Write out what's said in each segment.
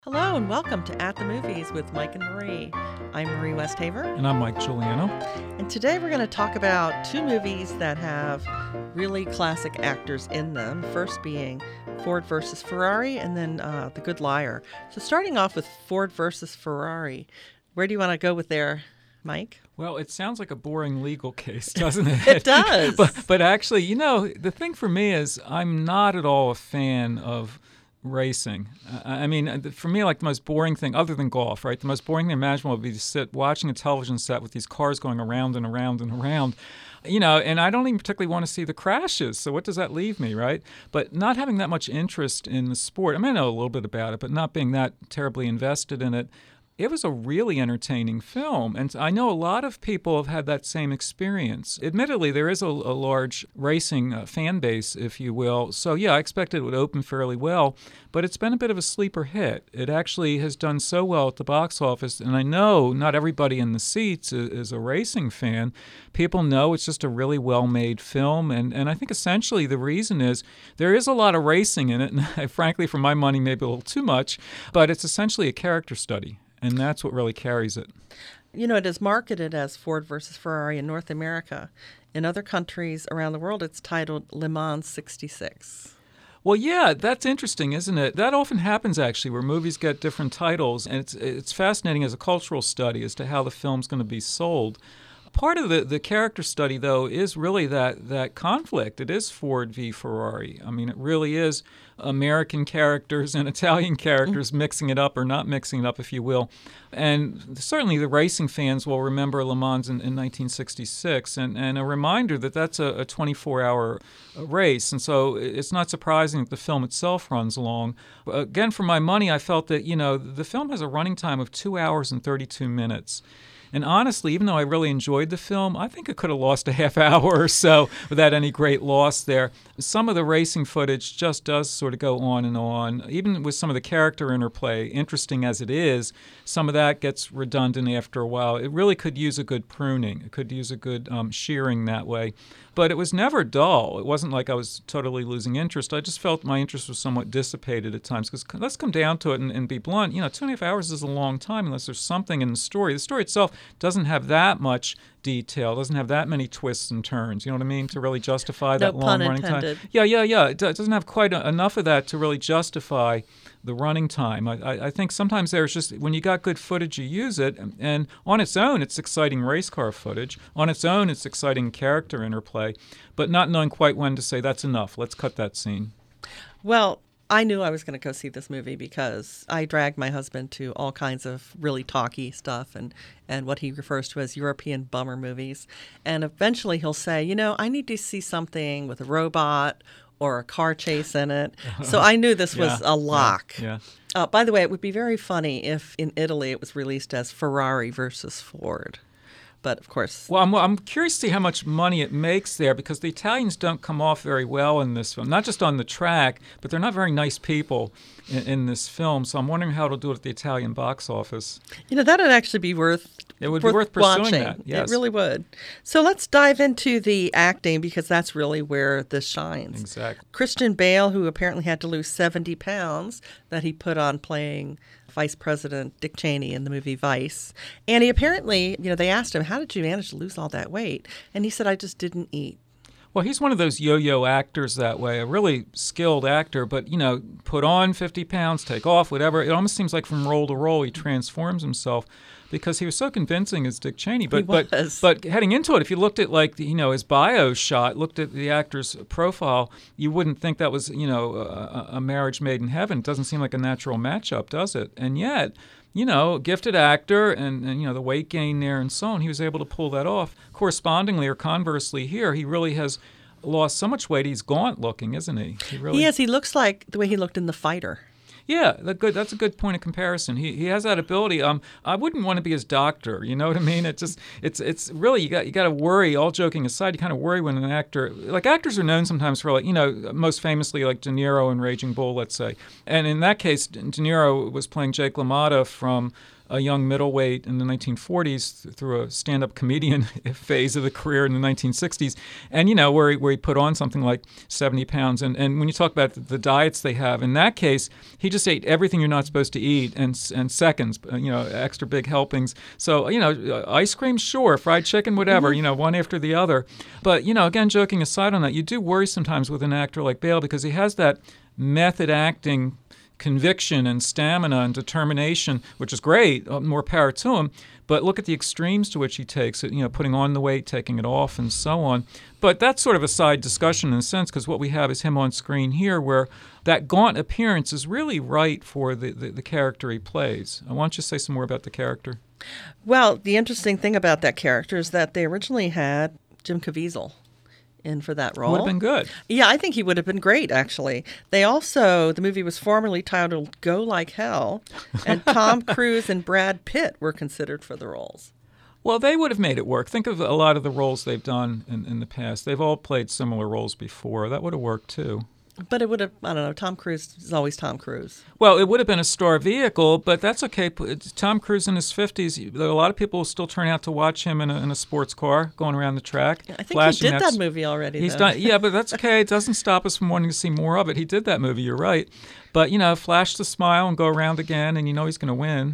Hello and welcome to At the Movies with Mike and Marie. I'm Marie Westhaver. And I'm Mike Giuliano. And today we're going to talk about two movies that have really classic actors in them. First being Ford versus Ferrari and then The Good Liar. So starting off with Ford versus Ferrari, where do you want to go with there, Mike? Well, it sounds like a boring legal case, doesn't it? It does. But actually, the thing for me is I'm not at all a fan of racing. I mean, for me, like the most boring thing, other than golf, right? The most boring thing imaginable would be to sit watching a television set with these cars going around and around and around, and I don't even particularly want to see the crashes. So what does that leave me, right? But not having that much interest in the sport, I mean, I know a little bit about it, but not being that terribly invested in it, it was a really entertaining film, and I know a lot of people have had that same experience. Admittedly, there is a large racing fan base, if you will, so yeah, I expected it would open fairly well, but it's been a bit of a sleeper hit. It actually has done so well at the box office, and I know not everybody in the seats is a racing fan. People know it's just a really well-made film, and I think essentially the reason is there is a lot of racing in it, and frankly, for my money, maybe a little too much, but it's essentially a character study. And that's what really carries it. It is marketed as Ford versus Ferrari in North America. In other countries around the world, it's titled Le Mans 66. Well, yeah, that's interesting, isn't it? That often happens, actually, where movies get different titles. And it's fascinating as a cultural study as to how the film's going to be sold. Part of the character study, though, is really that conflict. It is Ford v. Ferrari. I mean, it really is American characters and Italian characters mixing it up or not mixing it up, if you will. And certainly the racing fans will remember Le Mans in 1966, and a reminder that that's a 24-hour race. And so it's not surprising that the film itself runs long. Again, for my money, I felt that, the film has a running time of 2 hours and 32 minutes. And honestly, even though I really enjoyed the film, I think it could have lost a half hour or so without any great loss there. Some of the racing footage just does sort of go on and on. Even with some of the character interplay, interesting as it is, some of that gets redundant after a while. It really could use a good pruning. It could use a good shearing that way. But it was never dull. It wasn't like I was totally losing interest. I just felt my interest was somewhat dissipated at times. Because let's come down to it and be blunt. 2.5 hours is a long time unless there's something in the story. The story itself doesn't have that much detail, doesn't have that many twists and turns, you know what I mean, to really justify that long running time. Yeah. It doesn't have quite enough of that to really justify the running time. I think sometimes there's just, when you got good footage, you use it, and on its own, it's exciting race car footage. On its own, it's exciting character interplay, but not knowing quite when to say, that's enough, let's cut that scene. Well, I knew I was going to go see this movie because I dragged my husband to all kinds of really talky stuff and what he refers to as European bummer movies. And eventually he'll say, I need to see something with a robot or a car chase in it. So I knew this was a lock. Yeah. By the way, it would be very funny if in Italy it was released as Ferrari versus Ford. But of course. Well, I'm curious to see how much money it makes there, because the Italians don't come off very well in this film. Not just on the track, but they're not very nice people in this film. So I'm wondering how it'll do at the Italian box office. That'd actually be worth. It would be worth pursuing watching. that. Yes. It really would. So let's dive into the acting, because that's really where this shines. Exactly. Christian Bale, who apparently had to lose 70 pounds that he put on playing Vice President Dick Cheney in the movie Vice. And he apparently, they asked him, how did you manage to lose all that weight? And he said, I just didn't eat. Well, he's one of those yo-yo actors that way, a really skilled actor, but, put on 50 pounds, take off, whatever. It almost seems like from role to role he transforms himself, because he was so convincing as Dick Cheney. But heading into it, if you looked at his bio shot, looked at the actor's profile, you wouldn't think that was a marriage made in heaven. It doesn't seem like a natural matchup, does it? And yet, gifted actor and the weight gain there and so on, he was able to pull that off. Correspondingly or conversely here, he really has lost so much weight, he's gaunt looking, isn't he? He is. He looks like the way he looked in The Fighter. Yeah, that's a good point of comparison. He has that ability. I wouldn't want to be his doctor. You know what I mean? It's really you got to worry. All joking aside, you kind of worry when an actor, like actors are known sometimes for most famously like De Niro in Raging Bull, let's say. And in that case, De Niro was playing Jake LaMotta from a young middleweight in the 1940s through a stand-up comedian phase of the career in the 1960s, and where he put on something like 70 pounds. And when you talk about the diets they have, in that case, he just ate everything you're not supposed to eat and seconds, extra big helpings. So ice cream, sure, fried chicken, whatever, one after the other. But again, joking aside on that, you do worry sometimes with an actor like Bale because he has that method acting conviction and stamina and determination, which is great, more power to him. But look at the extremes to which he takes it, putting on the weight, taking it off, and so on. But that's sort of a side discussion in a sense, because what we have is him on screen here where that gaunt appearance is really right for the character he plays. I want you to say some more about the character. Well, the interesting thing about that character is that they originally had Jim Caviezel in for that role. Would have been good. Yeah, I think he would have been great, actually. The movie was formerly titled Go Like Hell, and Tom Cruise and Brad Pitt were considered for the roles. Well, they would have made it work. Think of a lot of the roles they've done in the past. They've all played similar roles before. That would have worked, too. But it would have, I don't know, Tom Cruise is always Tom Cruise. Well, it would have been a star vehicle, but that's okay. It's Tom Cruise in his 50s. A lot of people will still turn out to watch him in a sports car going around the track. I think he did that movie already, He's done, yeah, but that's okay. It doesn't stop us from wanting to see more of it. He did that movie, you're right. But, flash the smile and go around again, and he's going to win.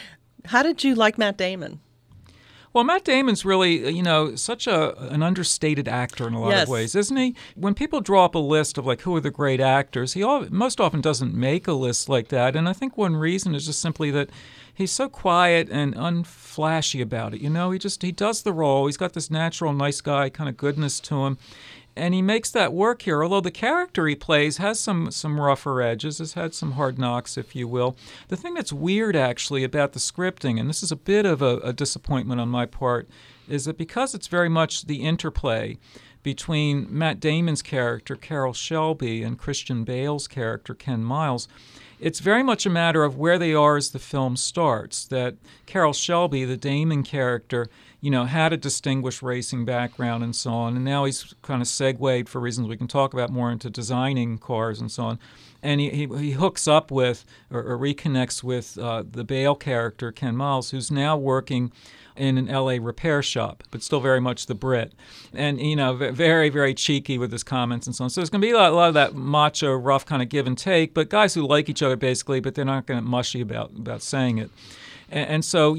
How did you like Matt Damon? Well, Matt Damon's really, such an understated actor in a lot of ways, isn't he? When people draw up a list of, who are the great actors, he most often doesn't make a list like that. And I think one reason is just simply that he's so quiet and unflashy about it. He does the role. He's got this natural nice guy kind of goodness to him. And he makes that work here, although the character he plays has some rougher edges, has had some hard knocks, if you will. The thing that's weird, actually, about the scripting, and this is a bit of a disappointment on my part, is that because it's very much the interplay between Matt Damon's character, Carroll Shelby, and Christian Bale's character, Ken Miles, it's very much a matter of where they are as the film starts, that Carroll Shelby, the Damon character, had a distinguished racing background and so on, and now he's kind of segued, for reasons we can talk about more, into designing cars and so on. And he hooks up with, or reconnects with, the Bale character, Ken Miles, who's now working in an L.A. repair shop, but still very much the Brit. And, very, very cheeky with his comments and so on. So there's going to be a lot of that macho, rough kind of give and take, but guys who like each other, basically, but they're not going to mushy about saying it. And so,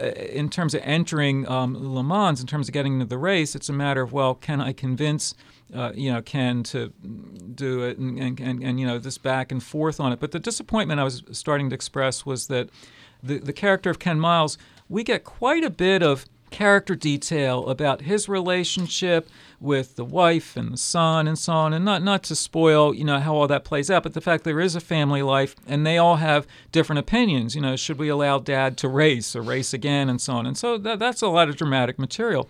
in terms of entering Le Mans, in terms of getting into the race, it's a matter of, well, can I convince, Ken to do it and this back and forth on it. But the disappointment I was starting to express was that the character of Ken Miles, we get quite a bit of character detail about his relationship with the wife and the son and so on, and not to spoil, how all that plays out, but the fact there is a family life and they all have different opinions. Should we allow dad to race or race again and so on? And so that's a lot of dramatic material.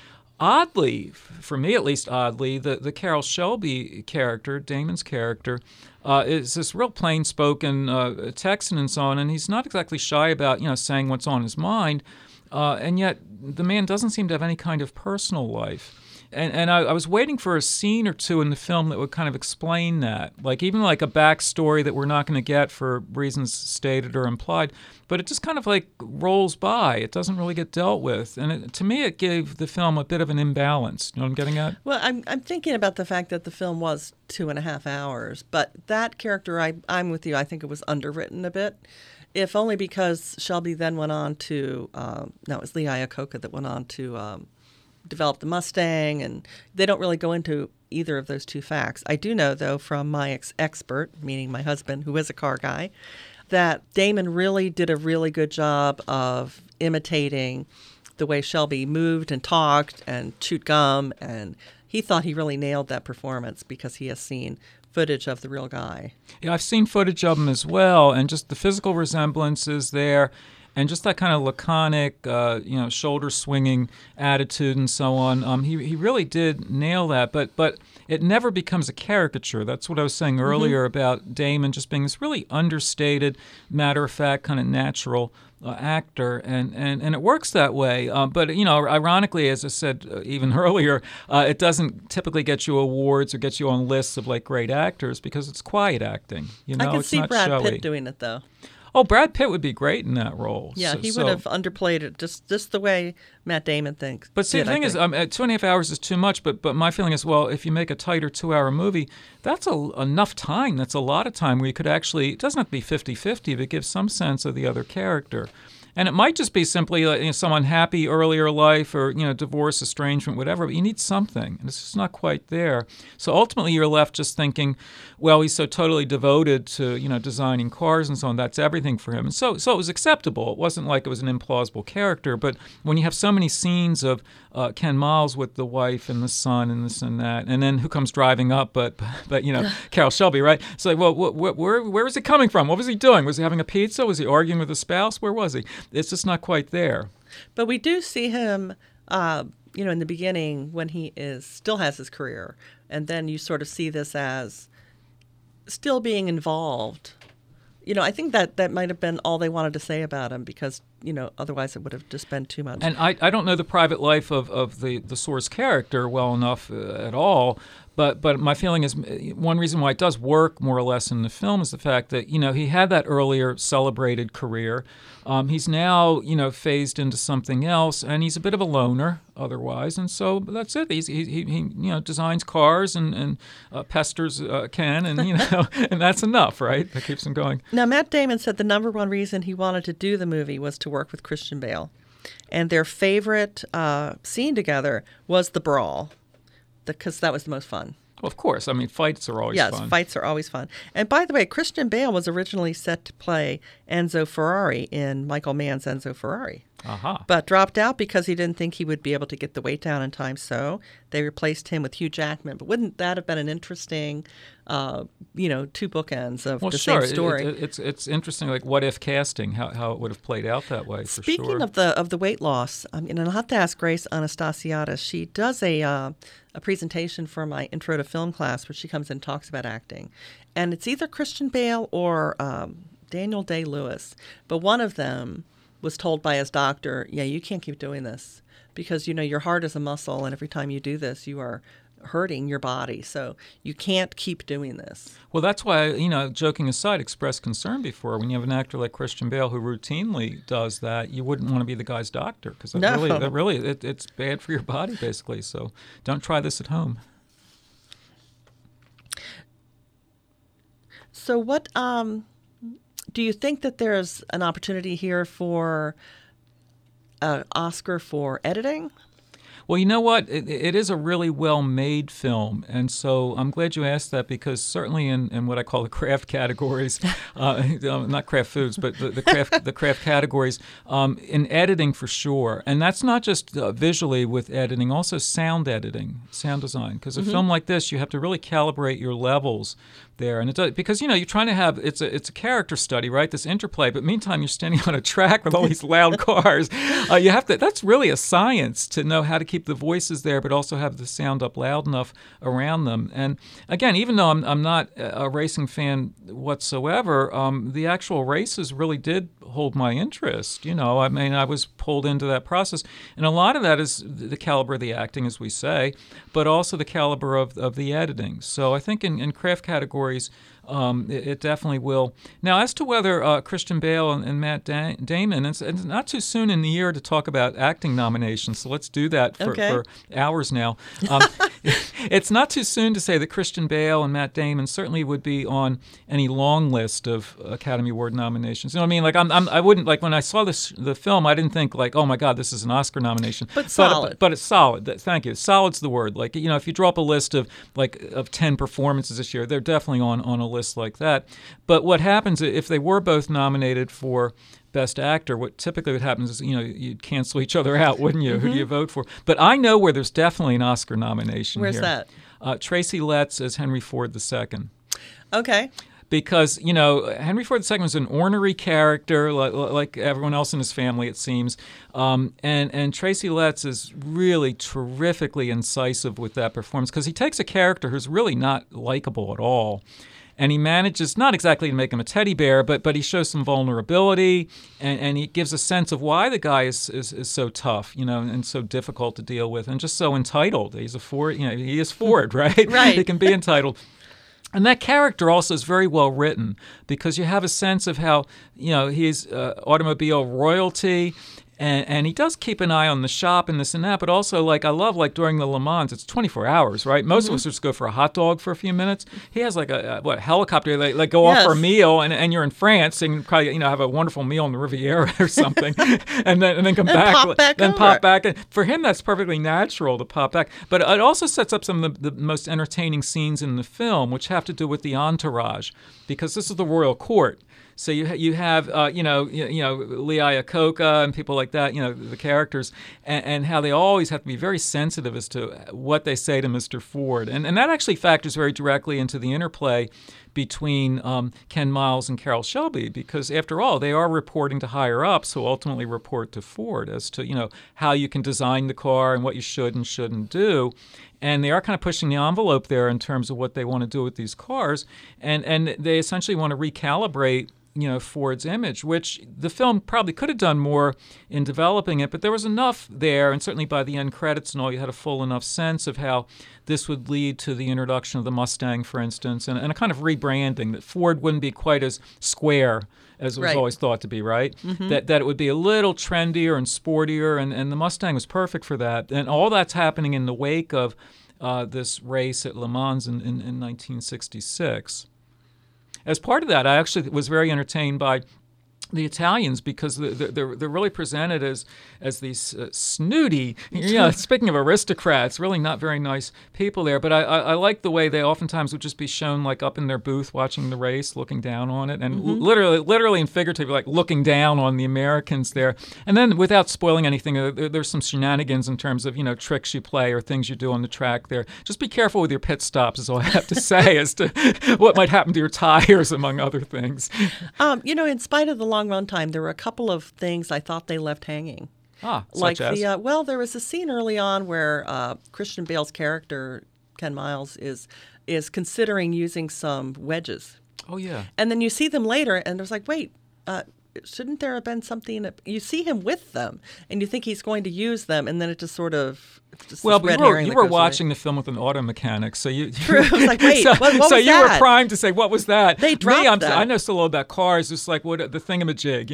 Oddly, for me at least the Carroll Shelby character, Damon's character, is this real plain-spoken Texan and so on, and he's not exactly shy about, saying what's on his mind, and yet the man doesn't seem to have any kind of personal life. And I was waiting for a scene or two in the film that would kind of explain that, even a backstory that we're not going to get for reasons stated or implied, but it just kind of rolls by. It doesn't really get dealt with. And to me, it gave the film a bit of an imbalance. You know what I'm getting at? Well, I'm thinking about the fact that the film was 2.5 hours, but that character, I'm with you, I think it was underwritten a bit. If only because Shelby then went on to, it was Lee Iacocca that went on to develop the Mustang, and they don't really go into either of those two facts. I do know, though, from my expert, meaning my husband, who is a car guy, that Damon really did a really good job of imitating the way Shelby moved and talked and chewed gum, and he thought he really nailed that performance because he has seen footage of the real guy. Yeah, I've seen footage of him as well, and just the physical resemblances there, and just that kind of laconic, shoulder-swinging attitude and so on. He really did nail that, but it never becomes a caricature. That's what I was saying earlier about Damon just being this really understated, matter-of-fact, kind of natural actor, and it works that way. But, ironically, as I said even earlier, it doesn't typically get you awards or get you on lists of, great actors because it's quiet acting. I can it's see not Brad showy. Pitt doing it, though. Oh, Brad Pitt would be great in that role. Yeah, he would have underplayed it just the way Matt Damon thinks. But see, the thing is, 2.5 hours is too much. But my feeling is, well, if you make a tighter 2-hour movie, that's enough time. That's a lot of time where you could actually, it doesn't have to be 50-50, but give some sense of the other character. And it might just be simply some unhappy earlier life or, divorce, estrangement, whatever, but you need something. And it's just not quite there. So ultimately you're left just thinking, well, he's so totally devoted to, designing cars and so on. That's everything for him. And so it was acceptable. It wasn't like it was an implausible character. But when you have so many scenes of Ken Miles with the wife and the son and this and that, and then who comes driving up but Carroll Shelby, right? It's like, well, where was it coming from? What was he doing? Was he having a pizza? Was he arguing with a spouse? Where was he? It's just not quite there. But we do see him, in the beginning when he still has his career, and then you sort of see this as still being involved. I think that might have been all they wanted to say about him because, otherwise it would have just been too much. And I don't know the private life of the Source character well enough at all. But my feeling is one reason why it does work more or less in the film is the fact that, he had that earlier celebrated career. He's now, phased into something else, and he's a bit of a loner otherwise. And so that's it. He designs cars and pesters Ken, and, and that's enough, right? That keeps him going. Now, Matt Damon said the number one reason he wanted to do the movie was to work with Christian Bale. And their favorite scene together was the brawl. Because that was the most fun. Well, of course. I mean, fights are always fun. Yes, fights are always fun. And by the way, Christian Bale was originally set to play Enzo Ferrari in Michael Mann's Enzo Ferrari. But dropped out because he didn't think he would be able to get the weight down in time. So they replaced him with Hugh Jackman. But wouldn't that have been an interesting, two bookends of the same story? It's interesting, like what if casting, how it would have played out that way. Speaking of the weight loss, and I'll have to ask Grace Anastasiadis. She does a presentation for my intro to film class where she comes and talks about acting, and it's either Christian Bale or Daniel Day-Lewis, but one of them was told by his doctor, yeah, you can't keep doing this because, your heart is a muscle, and every time you do this, you are hurting your body. So you can't keep doing this. Well, that's why, joking aside, expressed concern before. When you have an actor like Christian Bale who routinely does that, you wouldn't want to be the guy's doctor because it's bad for your body, basically. So don't try this at home. So what... do you think that there's an opportunity here for an Oscar for editing? Well, you know what? It is a really well-made film, and so I'm glad you asked that because certainly in what I call the craft categories, not craft foods, but the craft categories, in editing for sure. And that's not just visually with editing, also sound editing, sound design. Because a film like this, you have to really calibrate your levels there, and it does, because you're trying to have it's a character study, right? This interplay, but meantime you're standing on a track with all these loud cars. You have to. That's really a science to know how to keep the voices there, but also have the sound up loud enough around them. And again, even though I'm not a racing fan whatsoever, the actual races really did hold my interest. I mean, I was pulled into that process, and a lot of that is the caliber of the acting, as we say, but also the caliber of the editing. So I think in craft categories, it definitely will. Now, as to whether Christian Bale and Matt Damon, it's not too soon in the year to talk about acting nominations, so let's do that for hours now. It's not too soon to say that Christian Bale and Matt Damon certainly would be on any long list of Academy Award nominations. You know what I mean? Like I wouldn't, like when I saw the film, I didn't think like, oh my God, this is an Oscar nomination. But solid. But it's solid. Thank you. Solid's the word. Like, if you draw up a list of 10 performances this year, they're definitely on a list like that. But what happens if they were both nominated for Best Actor, what typically would happen is, you'd cancel each other out, wouldn't you? Who do you vote for? But I know where there's definitely an Oscar nomination Where's here. that? Tracy Letts as Henry Ford II. Okay. Because, Henry Ford II was an ornery character, like everyone else in his family, it seems. And Tracy Letts is really terrifically incisive with that performance because he takes a character who's really not likable at all. And he manages not exactly to make him a teddy bear, but he shows some vulnerability, and he gives a sense of why the guy is so tough, and so difficult to deal with, and just so entitled. He's a Ford, he is Ford, right? Right. He can be entitled. And that character also is very well written because you have a sense of how, he's automobile royalty. And he does keep an eye on the shop and this and that, but also, I love, during the Le Mans, it's 24 hours, right? Most of us just go for a hot dog for a few minutes. He has, a helicopter, go off for a meal, and you're in France, and you can probably, have a wonderful meal in the Riviera or something, and then come back. Pop back. And for him, that's perfectly natural to pop back. But it also sets up some of the most entertaining scenes in the film, which have to do with the entourage, because this is the royal court. So you have Lee Iacocca and people like that, the characters, and how they always have to be very sensitive as to what they say to Mr. Ford, and that actually factors very directly into the interplay between Ken Miles and Carroll Shelby, because after all, they are reporting to higher ups who ultimately report to Ford as to how you can design the car and what you should and shouldn't do. And they are kind of pushing the envelope there in terms of what they want to do with these cars, and they essentially want to recalibrate Ford's image, which the film probably could have done more in developing it, but there was enough there, and certainly by the end credits and all, you had a full enough sense of how this would lead to the introduction of the Mustang, for instance, and a kind of rebranding, that Ford wouldn't be quite as square as it was always thought to be, right? Mm-hmm. That it would be a little trendier and sportier, and the Mustang was perfect for that. And all that's happening in the wake of this race at Le Mans in 1966. As part of that, I actually was very entertained by the Italians, because they're really presented as these snooty, speaking of aristocrats, really not very nice people there. But I like the way they oftentimes would just be shown up in their booth watching the race, looking down on it, and literally and figuratively, looking down on the Americans there. And then, without spoiling anything, there's some shenanigans in terms of tricks you play or things you do on the track there. Just be careful with your pit stops, is all I have to say, as to what might happen to your tires, among other things. In spite of the long run time, there were a couple of things I thought they left hanging. Such as? There was a scene early on where Christian Bale's character, Ken Miles, is considering using some wedges. Oh, yeah. And then you see them later, and there's wait, shouldn't there have been something? You see him with them, and you think he's going to use them, and then it just sort of... Well, but you were watching the film with an auto mechanic, so you... True. I was wait, what was so you that? were primed to say, what was that? They dropped that. I know so little about cars, just what the thingamajig,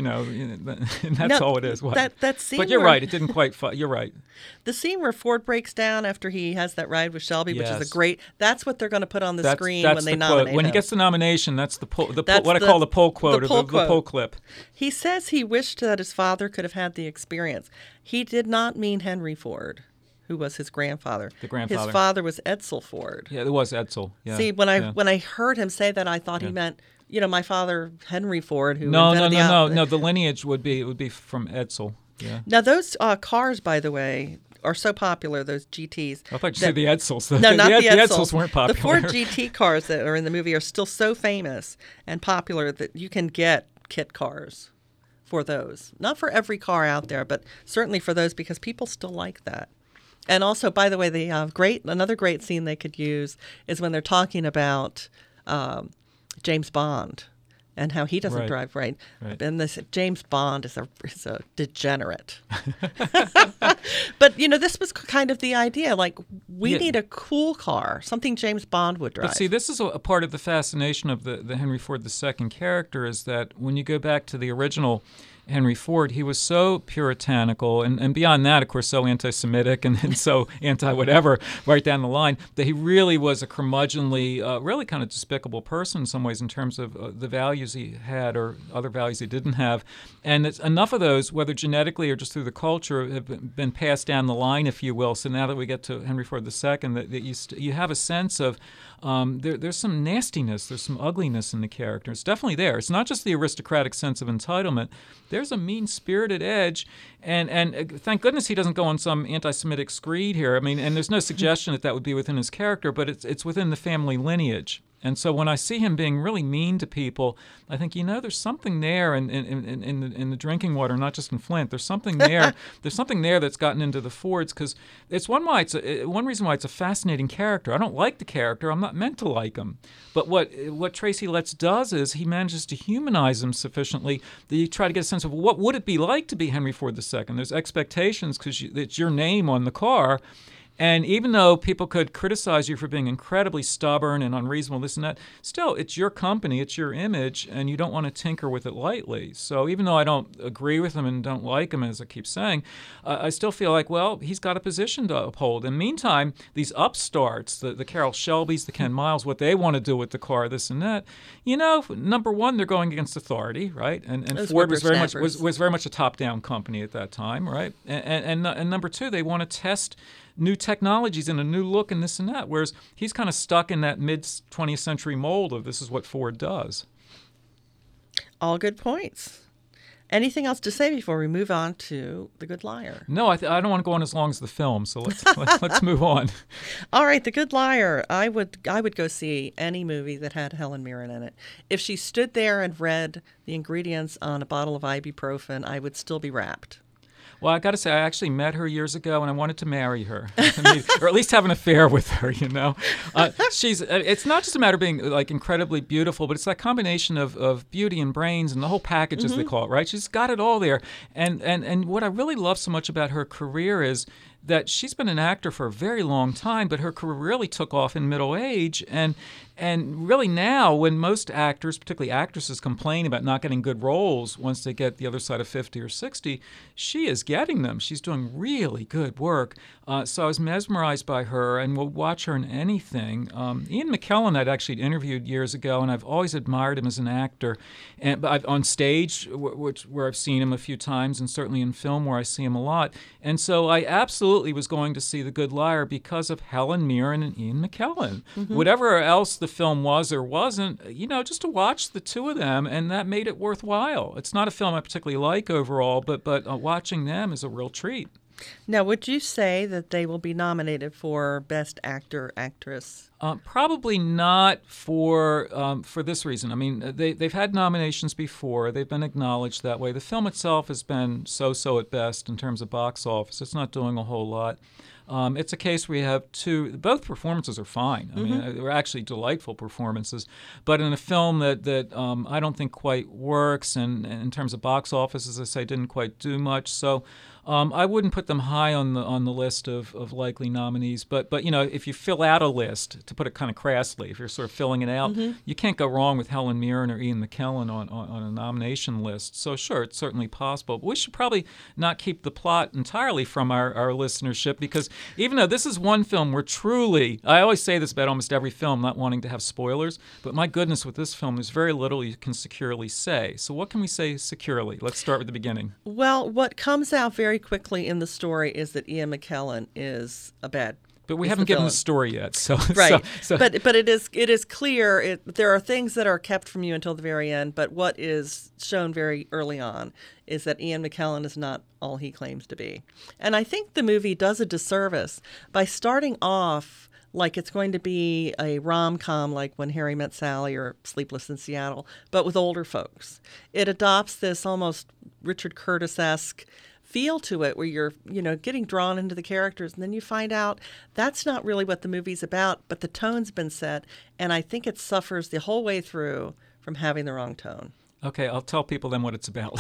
and that's all it is. That scene, but you're right, it didn't quite... You're right. The scene where Ford breaks down after he has that ride with Shelby, which is that's what they're going to put on the screen when they nominate him. When he gets the nomination, that's what I call the poll quote, the poll clip. He says he wished that his father could have had the experience. He did not mean Henry Ford, who was his grandfather. The grandfather. His father was Edsel Ford. Yeah, it was Edsel. Yeah. See, when I heard him say that, I thought he meant, my father Henry Ford, who invented No. The lineage would be from Edsel. Yeah. Now those cars, by the way, are so popular. Those GTs. I thought you said the Edsels. No, not the Edsels. The Edsels weren't popular. The Ford GT cars that are in the movie are still so famous and popular that you can get kit cars for those. Not for every car out there, but certainly for those, because people still like that. And also, by the way, another great scene they could use is when they're talking about James Bond and how he doesn't drive right. And this James Bond is a degenerate. But this was kind of the idea. We need a cool car, something James Bond would drive. But see, this is a part of the fascination of the Henry Ford II character, is that when you go back to the original Henry Ford, he was so puritanical, and beyond that, of course, so anti-Semitic and so anti-whatever, right down the line, that he really was a curmudgeonly, really kind of despicable person in some ways in terms of the values he had or other values he didn't have. And it's enough of those, whether genetically or just through the culture, have been passed down the line, if you will. So now that we get to Henry Ford II, that you have a sense of there's some nastiness, there's some ugliness in the character. It's definitely there. It's not just the aristocratic sense of entitlement. There's a mean-spirited edge, and thank goodness he doesn't go on some anti-Semitic screed here. I mean, and there's no suggestion that would be within his character, but it's within the family lineage. And so when I see him being really mean to people, I think, there's something there in the drinking water, not just in Flint. There's something there. There's something there that's gotten into the Fords, because it's one reason why it's a fascinating character. I don't like the character. I'm not meant to like him. But what Tracy Letts does is he manages to humanize him sufficiently that you try to get a sense of what would it be like to be Henry Ford II. There's expectations because it's your name on the car. And even though people could criticize you for being incredibly stubborn and unreasonable, this and that, still, it's your company, it's your image, and you don't want to tinker with it lightly. So even though I don't agree with him and don't like him, as I keep saying, I still feel like, well, he's got a position to uphold. In the meantime, these upstarts, the Carroll Shelbys, the Ken Miles, what they want to do with the car, this and that, number one, they're going against authority, right? And Ford was very much a top-down company at that time, right? And number two, they want to test new technologies and a new look and this and that, whereas he's kind of stuck in that mid-20th century mold of this is what Ford does. All good points. Anything else to say before we move on to The Good Liar? No, I don't want to go on as long as the film, so let's move on. All right, The Good Liar. I would go see any movie that had Helen Mirren in it. If she stood there and read the ingredients on a bottle of ibuprofen, I would still be rapt. Well, I got to say, I actually met her years ago, and I wanted to marry her, or at least have an affair with her. It's not just a matter of being like incredibly beautiful, but it's that combination of beauty and brains and the whole package, as they call it, right? She's got it all there. And what I really love so much about her career is that she's been an actor for a very long time, but her career really took off in middle age. And really now, when most actors, particularly actresses, complain about not getting good roles once they get the other side of 50 or 60, she is getting them. She's doing really good work. So I was mesmerized by her and will watch her in anything. Ian McKellen I'd actually interviewed years ago, and I've always admired him as an actor. But on stage, where I've seen him a few times, and certainly in film where I see him a lot. And so I absolutely was going to see The Good Liar because of Helen Mirren and Ian McKellen. Whatever else the film was or wasn't, just to watch the two of them, and that made it worthwhile. It's not a film I particularly like overall, but watching them is a real treat. Now, would you say that they will be nominated for Best Actor, Actress? Probably not for this reason. I mean, they've had nominations before. They've been acknowledged that way. The film itself has been so-so at best in terms of box office. It's not doing a whole lot. It's a case where you have both performances are fine. I mean, they're actually delightful performances. But in a film that I don't think quite works, and in terms of box office, as I say, didn't quite do much. So I wouldn't put them high on the list of likely nominees. But if you fill out a list, to put it kind of crassly, if you're sort of filling it out, you can't go wrong with Helen Mirren or Ian McKellen on a nomination list. So sure, it's certainly possible. But we should probably not keep the plot entirely from our listenership, because even though this is one film where truly, I always say this about almost every film, not wanting to have spoilers, but my goodness, with this film, there's very little you can securely say. So what can we say securely? Let's start with the beginning. Well, what comes out very quickly in the story is that Ian McKellen is a bad. But we haven't given the story yet, so right. So. But it is clear. There are things that are kept from you until the very end. But what is shown very early on is that Ian McKellen is not all he claims to be. And I think the movie does a disservice by starting off like it's going to be a rom-com like When Harry Met Sally or Sleepless in Seattle, but with older folks. It adopts this almost Richard Curtis-esque feel to it where you're, getting drawn into the characters, and then you find out that's not really what the movie's about, but the tone's been set, and I think it suffers the whole way through from having the wrong tone. Okay, I'll tell people then what it's about.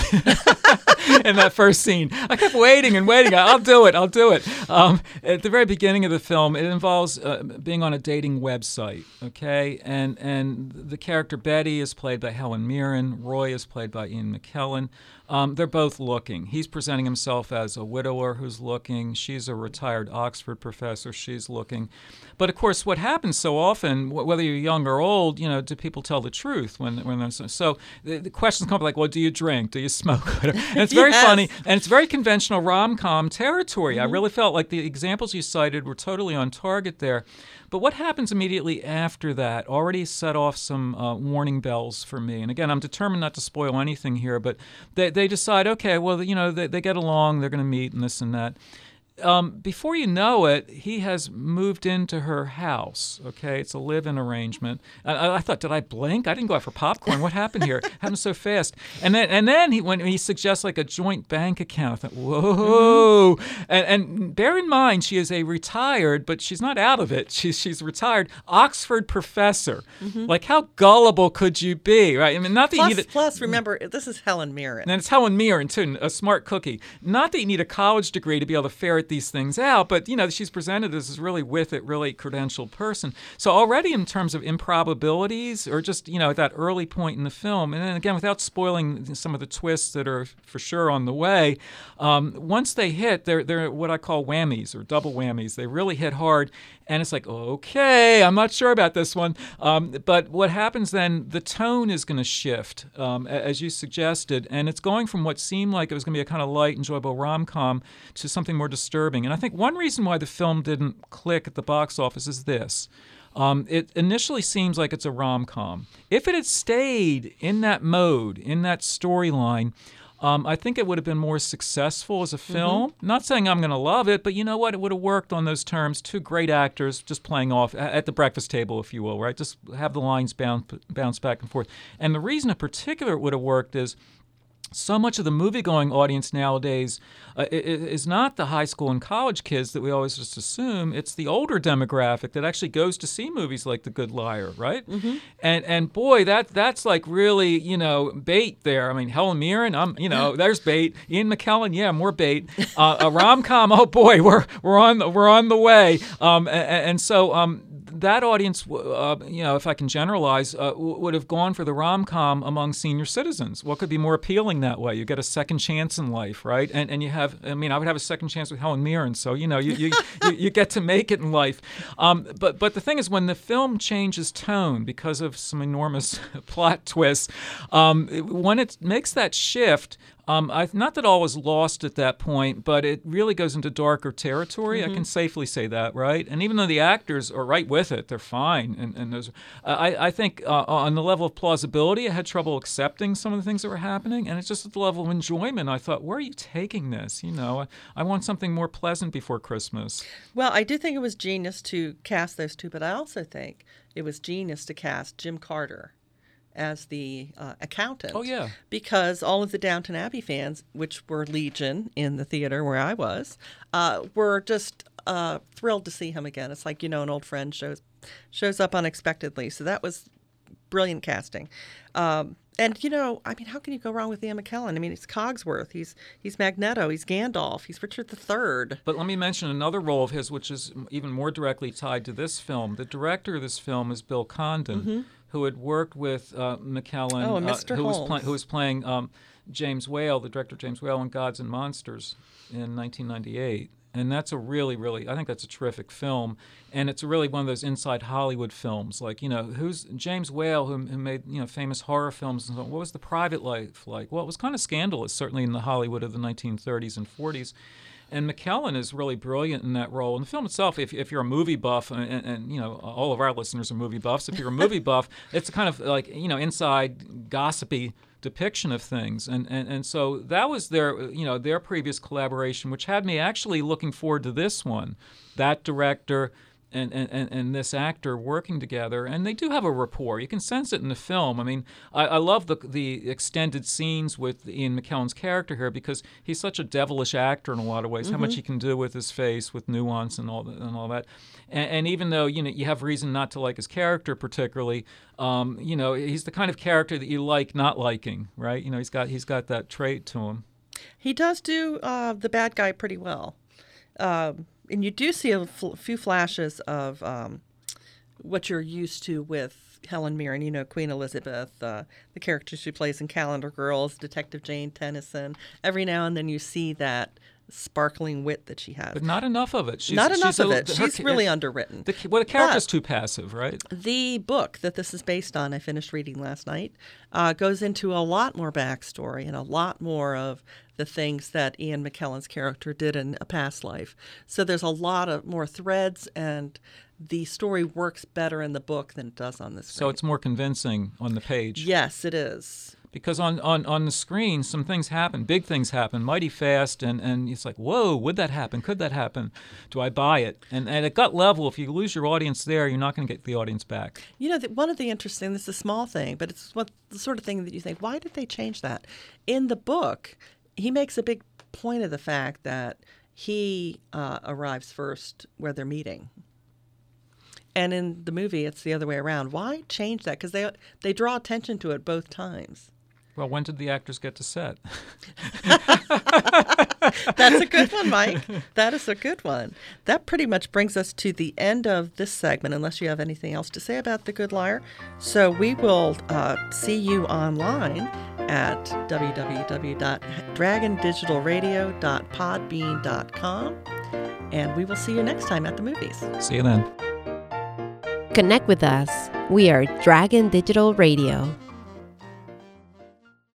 In that first scene, I kept waiting and waiting. I'll do it. At the very beginning of the film, it involves being on a dating website. Okay, and the character Betty is played by Helen Mirren. Roy is played by Ian McKellen. They're both looking. He's presenting himself as a widower who's looking. She's a retired Oxford professor. She's looking. But of course, what happens so often, whether you're young or old, do people tell the truth when they're so? The questions come up like, well, do you drink? Do you smoke? And it's very funny, and it's very conventional rom-com territory. I really felt like the examples you cited were totally on target there. But what happens immediately after that already set off some warning bells for me. And again, I'm determined not to spoil anything here, but they decide, okay, well, they get along, they're going to meet and this and that. Before you know it, he has moved into her house. Okay, it's a live-in arrangement. I thought, did I blink? I didn't go out for popcorn. What happened here? It happened so fast. And then when he suggests like a joint bank account, I thought, whoa! And bear in mind, she is a retired, but she's not out of it. She's retired Oxford professor. Like, how gullible could you be, right? I mean, not that plus, remember, this is Helen Mirren, and it's Helen Mirren too, a smart cookie. Not that you need a college degree to be able to ferret these things out, but she's presented as this really with it, really credentialed person. So already in terms of improbabilities, or just at that early point in the film, and then again without spoiling some of the twists that are for sure on the way, once they hit, they're what I call whammies or double whammies. They really hit hard, and it's like, okay, I'm not sure about this one. But what happens then? The tone is going to shift, as you suggested, and it's going from what seemed like it was going to be a kind of light, enjoyable rom-com to something more disturbing. And I think one reason why the film didn't click at the box office is this. It initially seems like it's a rom-com. If it had stayed in that mode, in that storyline, I think it would have been more successful as a film. Not saying I'm going to love it, but you know what? It would have worked on those terms. Two great actors just playing off at the breakfast table, if you will, right? Just have the lines bounce back and forth. And the reason in particular it would have worked is so much of the movie-going audience nowadays is not the high school and college kids that we always just assume. It's the older demographic that actually goes to see movies like The Good Liar, right? And boy, that's like really bait there. I mean, Helen Mirren, there's bait. Ian McKellen, yeah, more bait. A rom-com, oh boy, we're on the way. And so. That audience, if I can generalize, would have gone for the rom-com among senior citizens. What could be more appealing that way? You get a second chance in life, right? And you have, I would have a second chance with Helen Mirren, so you get to make it in life. But the thing is, when the film changes tone because of some enormous plot twists, when it makes that shift. Not that all was lost at that point, but it really goes into darker territory. I can safely say that, right? And even though the actors are right with it, they're fine. And there's, I think on the level of plausibility, I had trouble accepting some of the things that were happening. And it's just at the level of enjoyment. I thought, where are you taking this? I want something more pleasant before Christmas. Well, I do think it was genius to cast those two, but I also think it was genius to cast Jim Carter as the accountant. Oh, yeah. Because all of the Downton Abbey fans, which were legion in the theater where I was, were just thrilled to see him again. It's like, an old friend shows up unexpectedly. So that was brilliant casting. And, how can you go wrong with Ian McKellen? It's Cogsworth. He's Magneto. He's Gandalf. He's Richard III. But let me mention another role of his, which is even more directly tied to this film. The director of this film is Bill Condon, who had worked with McKellen, Mr. who was playing James Whale, the director James Whale in Gods and Monsters in 1998. And that's a really, really, I think that's a terrific film. And it's really one of those inside Hollywood films. Like, who's James Whale, who made, famous horror films. And so what was The Private Life like? Well, it was kind of scandalous, certainly in the Hollywood of the 1930s and 40s. And McKellen is really brilliant in that role. And the film itself, if you're a movie buff, and all of our listeners are movie buffs, if you're a movie buff, it's a kind of like, inside gossipy depiction of things. And so that was their previous collaboration, which had me actually looking forward to this one. That director and this actor working together, and they do have a rapport. You can sense it in the film. I love the extended scenes with Ian McKellen's character here because he's such a devilish actor in a lot of ways. How much he can do with his face, with nuance and all that. And even though you have reason not to like his character particularly, he's the kind of character that you like not liking, right? He's got that trait to him. He does do the bad guy pretty well. And you do see a few flashes of what you're used to with Helen Mirren, Queen Elizabeth, the character she plays in Calendar Girls, Detective Jane Tennyson. Every now and then you see that sparkling wit that she has. But not enough of it. She's really underwritten. The character's too passive, right? The book that this is based on, I finished reading last night, goes into a lot more backstory and a lot more of the things that Ian McKellen's character did in a past life. So there's a lot of more threads, and the story works better in the book than it does on the screen. So it's more convincing on the page. Yes, it is. Because on the screen, some things happen, big things happen, mighty fast, and it's like, whoa, would that happen? Could that happen? Do I buy it? And at gut level, if you lose your audience there, you're not going to get the audience back. One of the interesting, this is a small thing, but it's the sort of thing that you think, why did they change that? In the book, he makes a big point of the fact that he arrives first where they're meeting. And in the movie, it's the other way around. Why change that? Because they draw attention to it both times. Well, when did the actors get to set? That's a good one, Mike. That is a good one. That pretty much brings us to the end of this segment, unless you have anything else to say about The Good Liar. So we will see you online at www.dragondigitalradio.podbean.com, and we will see you next time at the movies. See you then. Connect with us. We are Dragon Digital Radio.